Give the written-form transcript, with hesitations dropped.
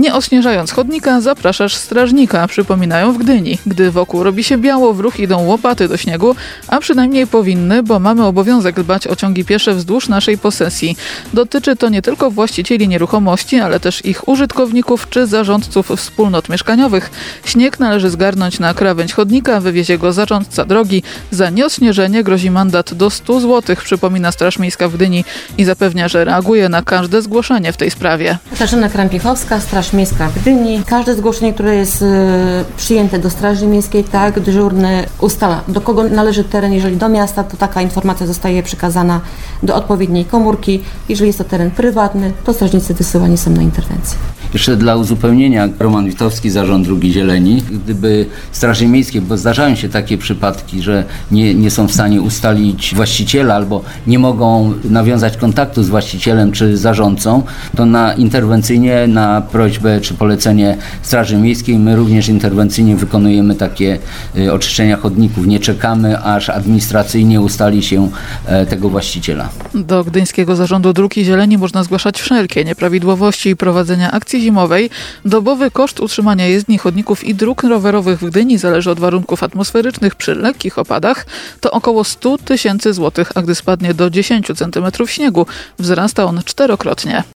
Nie odśnieżając chodnika, zapraszasz strażnika, przypominają w Gdyni. Gdy wokół robi się biało, w ruch idą łopaty do śniegu, a przynajmniej powinny, bo mamy obowiązek dbać o ciągi piesze wzdłuż naszej posesji. Dotyczy to nie tylko właścicieli nieruchomości, ale też ich użytkowników czy zarządców wspólnot mieszkaniowych. Śnieg należy zgarnąć na krawędź chodnika, wywiezie go zarządca drogi. Za nieodśnieżenie grozi mandat do 100 zł, przypomina Straż Miejska w Gdyni i zapewnia, że reaguje na każde zgłoszenie w tej sprawie. Katarzyna Krampiechowska, Straż Miejska w Gdyni. Każde zgłoszenie, które jest przyjęte do Straży Miejskiej, tak, dyżurny ustala, do kogo należy teren. Jeżeli do miasta, to taka informacja zostaje przekazana do odpowiedniej komórki. Jeżeli jest to teren prywatny, to strażnicy wysyłani są na interwencję. Jeszcze dla uzupełnienia, Roman Witowski, Zarząd Dróg Zieleni. Gdyby Straży Miejskiej, bo zdarzają się takie przypadki, że nie są w stanie ustalić właściciela albo nie mogą nawiązać kontaktu z właścicielem czy zarządcą, to interwencyjnie na prośbę czy polecenie Straży Miejskiej my również interwencyjnie wykonujemy takie oczyszczenia chodników. Nie czekamy, aż administracyjnie ustali się tego właściciela. Do Gdyńskiego Zarządu Dróg Zieleni można zgłaszać wszelkie nieprawidłowości i prowadzenia akcji zimowej. Dobowy koszt utrzymania jezdni, chodników i dróg rowerowych w Gdyni zależy od warunków atmosferycznych. Przy lekkich opadach to około 100 000 złotych, a gdy spadnie do 10 cm śniegu, wzrasta on 4-krotnie.